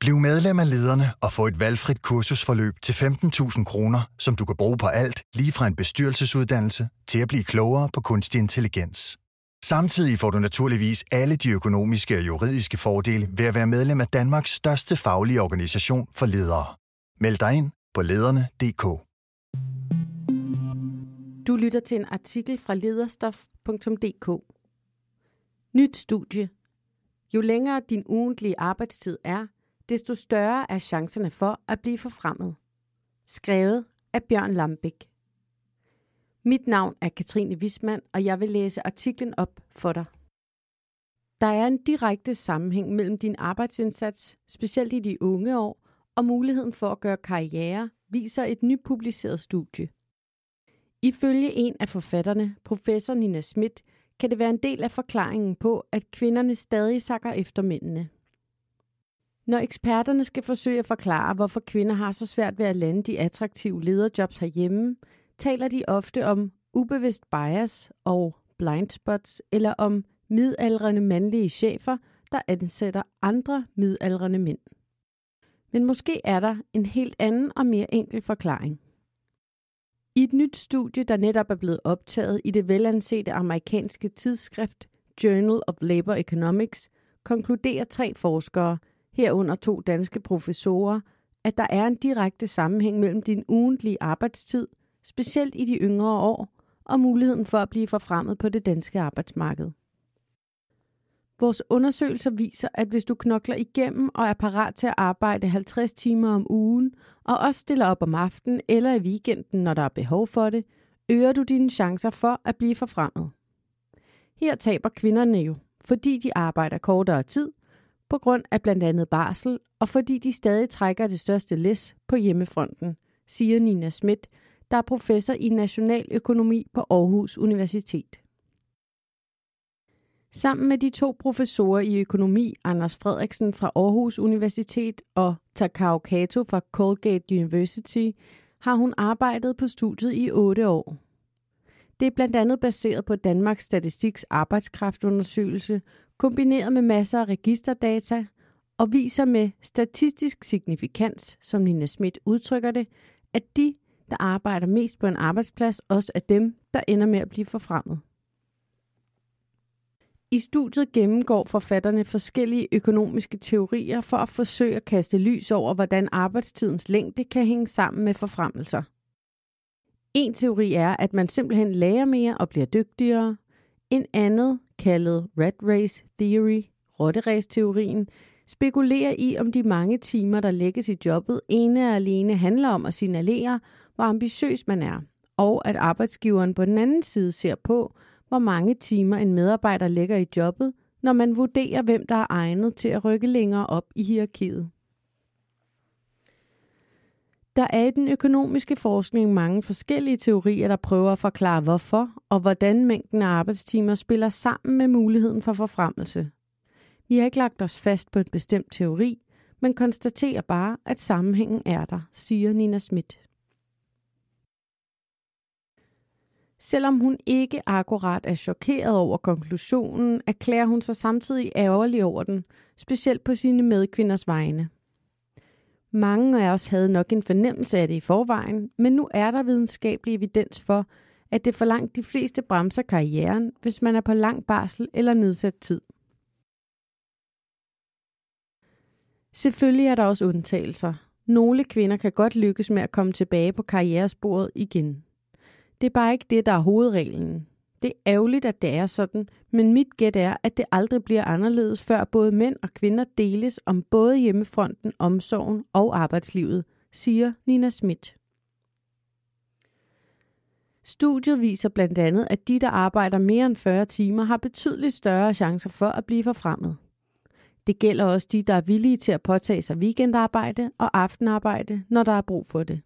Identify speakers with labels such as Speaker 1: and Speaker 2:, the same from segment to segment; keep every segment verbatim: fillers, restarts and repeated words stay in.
Speaker 1: Bliv medlem af Lederne og få et valgfrit kursusforløb til femten tusind kroner, som du kan bruge på alt, lige fra en bestyrelsesuddannelse til at blive klogere på kunstig intelligens. Samtidig får du naturligvis alle de økonomiske og juridiske fordele ved at være medlem af Danmarks største faglige organisation for ledere. Meld dig ind på lederne punktum d k.
Speaker 2: Du lytter til en artikel fra lederstof punktum d k. Nyt studie. Jo længere din ugentlige arbejdstid er, desto større er chancerne for at blive forfremmet. Skrevet af Bjørn Lambæk. Mit navn er Katrine Wismann, og jeg vil læse artiklen op for dig. Der er en direkte sammenhæng mellem din arbejdsindsats, specielt i de unge år, og muligheden for at gøre karriere, viser et nypubliceret studie. Ifølge en af forfatterne, professor Nina Smith, kan det være en del af forklaringen på, at kvinderne stadig sakker efter mændene. Når eksperterne skal forsøge at forklare, hvorfor kvinder har så svært ved at lande de attraktive lederjobs herhjemme, taler de ofte om ubevidst bias og blind spots, eller om midaldrende mandlige chefer, der ansætter andre midaldrende mænd. Men måske er der en helt anden og mere enkel forklaring. I et nyt studie, der netop er blevet optaget i det velansete amerikanske tidsskrift Journal of Labor Economics, konkluderer tre forskere, herunder to danske professorer, at der er en direkte sammenhæng mellem din ugentlige arbejdstid, specielt i de yngre år, og muligheden for at blive forfremmet på det danske arbejdsmarked. Vores undersøgelser viser, at hvis du knokler igennem og er parat til at arbejde halvtreds timer om ugen, og også stiller op om aftenen eller i weekenden, når der er behov for det, øger du dine chancer for at blive forfremmet. Her taber kvinderne jo, fordi de arbejder kortere tid, på grund af blandt andet barsel, og fordi de stadig trækker det største læs på hjemmefronten, siger Nina Smith, der er professor i nationaløkonomi på Aarhus Universitet. Sammen med de to professorer i økonomi, Anders Frederiksen fra Aarhus Universitet og Takao Kato fra Colgate University, har hun arbejdet på studiet i otte år. Det er blandt andet baseret på Danmarks Statistiks arbejdskraftundersøgelse, kombineret med masser af registerdata, og viser med statistisk signifikans, som Nina Smith udtrykker det, at de, der arbejder mest på en arbejdsplads, også er dem, der ender med at blive forfremmet. I studiet gennemgår forfatterne forskellige økonomiske teorier for at forsøge at kaste lys over, hvordan arbejdstidens længde kan hænge sammen med forfremmelser. En teori er, at man simpelthen lærer mere og bliver dygtigere. En anden, kaldet Rat Race Theory, rotteræs-teorien, spekulerer i, om de mange timer, der lægges i jobbet, ene og alene handler om at signalere, hvor ambitiøs man er, og at arbejdsgiveren på den anden side ser på, hvor mange timer en medarbejder lægger i jobbet, når man vurderer, hvem der er egnet til at rykke længere op i hierarkiet. Der er i den økonomiske forskning mange forskellige teorier, der prøver at forklare hvorfor og hvordan mængden af arbejdstimer spiller sammen med muligheden for forfremmelse. Vi har ikke lagt os fast på en bestemt teori, men konstaterer bare, at sammenhængen er der, siger Nina Smith. Selvom hun ikke akkurat er chokeret over konklusionen, erklærer hun sig samtidig ærgerlig over den, specielt på sine medkvinders vegne. Mange af os havde nok en fornemmelse af det i forvejen, men nu er der videnskabelig evidens for, at det for langt de fleste bremser karrieren, hvis man er på lang barsel eller nedsat tid. Selvfølgelig er der også undtagelser. Nogle kvinder kan godt lykkes med at komme tilbage på karrieresporet igen. Det er bare ikke det, der er hovedreglen. Det er ærgerligt, at det er sådan, men mit gæt er, at det aldrig bliver anderledes, før både mænd og kvinder deles om både hjemmefronten, omsorgen og arbejdslivet, siger Nina Smith. Studiet viser blandt andet, at de, der arbejder mere end fyrre timer, har betydeligt større chancer for at blive forfremmet. Det gælder også de, der er villige til at påtage sig weekendarbejde og aftenarbejde, når der er brug for det.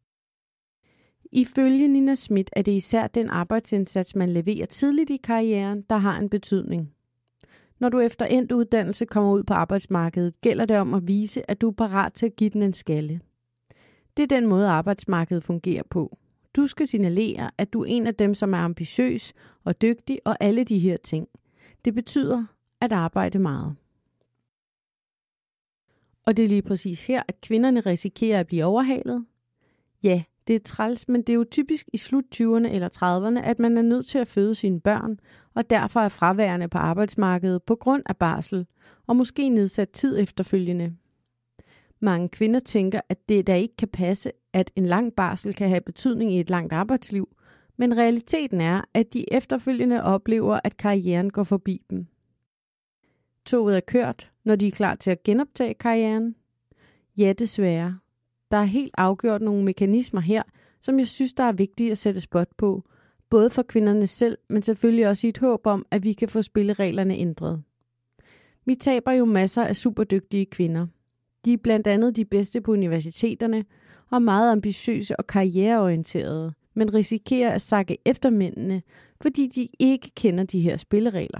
Speaker 2: Ifølge Nina Smith er det især den arbejdsindsats, man leverer tidligt i karrieren, der har en betydning. Når du efter endt uddannelse kommer ud på arbejdsmarkedet, gælder det om at vise, at du er parat til at give den en skalle. Det er den måde, arbejdsmarkedet fungerer på. Du skal signalere, at du er en af dem, som er ambitiøs og dygtig og alle de her ting. Det betyder at arbejde meget. Og det er lige præcis her, at kvinderne risikerer at blive overhalet. Ja, det er træls, men det er jo typisk i slut tyverne eller trediverne, at man er nødt til at føde sine børn, og derfor er fraværende på arbejdsmarkedet på grund af barsel, og måske nedsat tid efterfølgende. Mange kvinder tænker, at det da ikke kan passe, at en lang barsel kan have betydning i et langt arbejdsliv, men realiteten er, at de efterfølgende oplever, at karrieren går forbi dem. Toget er kørt, når de er klar til at genoptage karrieren. Ja, desværre. Der er helt afgjort nogle mekanismer her, som jeg synes, der er vigtige at sætte spot på, både for kvinderne selv, men selvfølgelig også i et håb om, at vi kan få spillereglerne ændret. Vi taber jo masser af superdygtige kvinder. De er blandt andet de bedste på universiteterne og meget ambitiøse og karriereorienterede, men risikerer at sakke efter mændene, fordi de ikke kender de her spilleregler.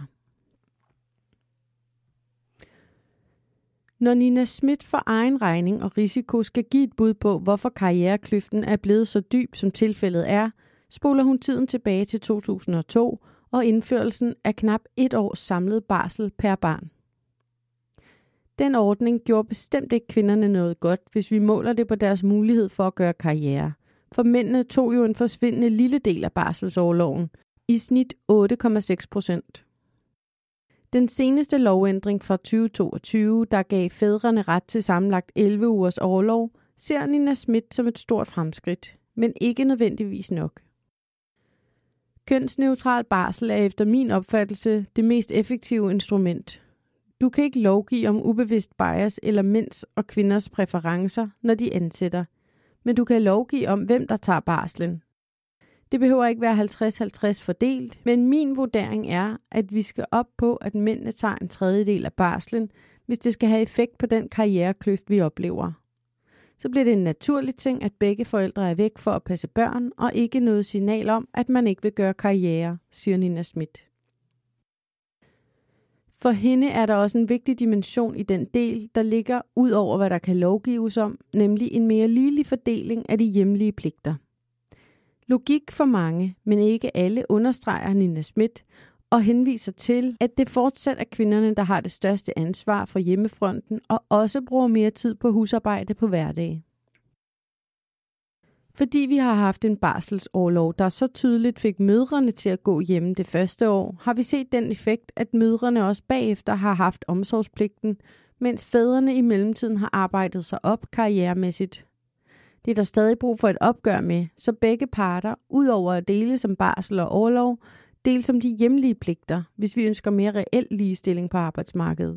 Speaker 2: Når Nina Smith for egen regning og risiko skal give et bud på, hvorfor karrierekløften er blevet så dyb, som tilfældet er, spoler hun tiden tilbage til to tusind og to og indførelsen af knap et års samlet barsel per barn. Den ordning gjorde bestemt ikke kvinderne noget godt, hvis vi måler det på deres mulighed for at gøre karriere. For mændene tog jo en forsvindende lille del af barselsorloven, i snit otte komma seks procent. Den seneste lovændring fra tyve toogtyve, der gav fædrene ret til sammenlagt elleve ugers orlov, ser Nina Smith som et stort fremskridt, men ikke nødvendigvis nok. Kønsneutral barsel er efter min opfattelse det mest effektive instrument. Du kan ikke lovgive om ubevidst bias eller mænds og kvinders præferencer, når de ansætter, men du kan lovgive om, hvem der tager barslen. Det behøver ikke være halvtreds halvtreds fordelt, men min vurdering er, at vi skal op på, at mændene tager en tredjedel af barslen, hvis det skal have effekt på den karrierekløft, vi oplever. Så bliver det en naturlig ting, at begge forældre er væk for at passe børn, og ikke noget signal om, at man ikke vil gøre karriere, siger Nina Smith. For hende er der også en vigtig dimension i den del, der ligger ud over, hvad der kan lovgives om, nemlig en mere ligelig fordeling af de hjemlige pligter. Logik for mange, men ikke alle, understreger Nina Smith og henviser til, at det fortsat er kvinderne, der har det største ansvar for hjemmefronten og også bruger mere tid på husarbejde på hverdag. Fordi vi har haft en barselsorlov, der så tydeligt fik mødrene til at gå hjemme det første år, har vi set den effekt, at mødrene også bagefter har haft omsorgspligten, mens fædrene i mellemtiden har arbejdet sig op karrieremæssigt. Det er der stadig brug for et opgør med, så begge parter, udover at dele som barsel og orlov, deles som de hjemlige pligter, hvis vi ønsker mere reel ligestilling på arbejdsmarkedet.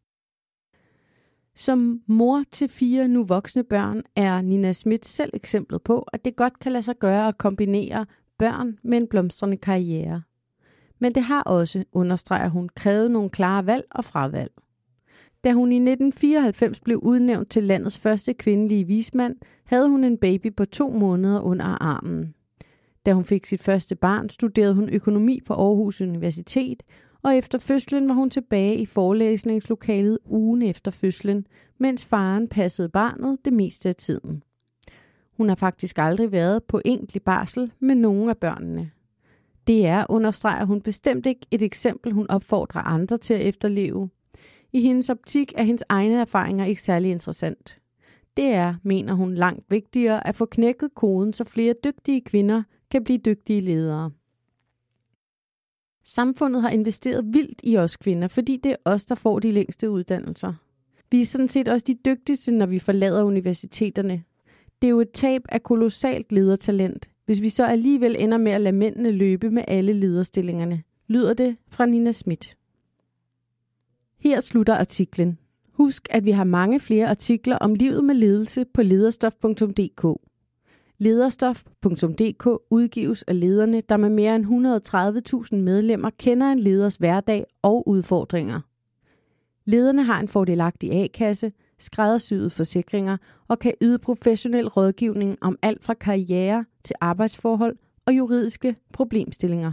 Speaker 2: Som mor til fire nu voksne børn er Nina Smith selv eksemplet på, at det godt kan lade sig gøre at kombinere børn med en blomstrende karriere. Men det har også, understreger hun, krævet nogle klare valg og fravalg. Da hun i nitten fireoghalvfems blev udnævnt til landets første kvindelige vismand, havde hun en baby på to måneder under armen. Da hun fik sit første barn, studerede hun økonomi på Aarhus Universitet, og efter fødslen var hun tilbage i forelæsningslokalet ugen efter fødslen, mens faren passede barnet det meste af tiden. Hun har faktisk aldrig været på egentlig barsel med nogen af børnene. Det er, understreger hun, bestemt ikke et eksempel, hun opfordrer andre til at efterleve. I hendes optik er hendes egne erfaringer ikke særlig interessant. Det er, mener hun, langt vigtigere at få knækket koden, så flere dygtige kvinder kan blive dygtige ledere. Samfundet har investeret vildt i os kvinder, fordi det er os, der får de længste uddannelser. Vi er sådan set også de dygtigste, når vi forlader universiteterne. Det er jo et tab af kolossalt ledertalent, hvis vi så alligevel ender med at lade mændene løbe med alle lederstillingerne, lyder det fra Nina Smith. Her slutter artiklen. Husk, at vi har mange flere artikler om livet med ledelse på lederstof punktum d k. Lederstof punktum d k udgives af lederne, der med mere end et hundrede og tredive tusind medlemmer kender en leders hverdag og udfordringer. Lederne har en fordelagtig A-kasse, skræddersyede forsikringer og kan yde professionel rådgivning om alt fra karriere til arbejdsforhold og juridiske problemstillinger.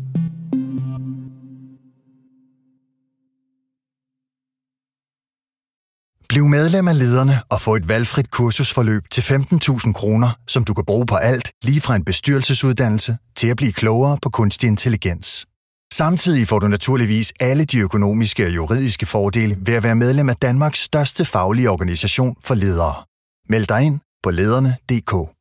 Speaker 1: Bliv medlem af Lederne og få et valgfrit kursusforløb til femten tusind kroner, som du kan bruge på alt, lige fra en bestyrelsesuddannelse til at blive klogere på kunstig intelligens. Samtidig får du naturligvis alle de økonomiske og juridiske fordele ved at være medlem af Danmarks største faglige organisation for ledere. Meld dig ind på lederne punktum d k.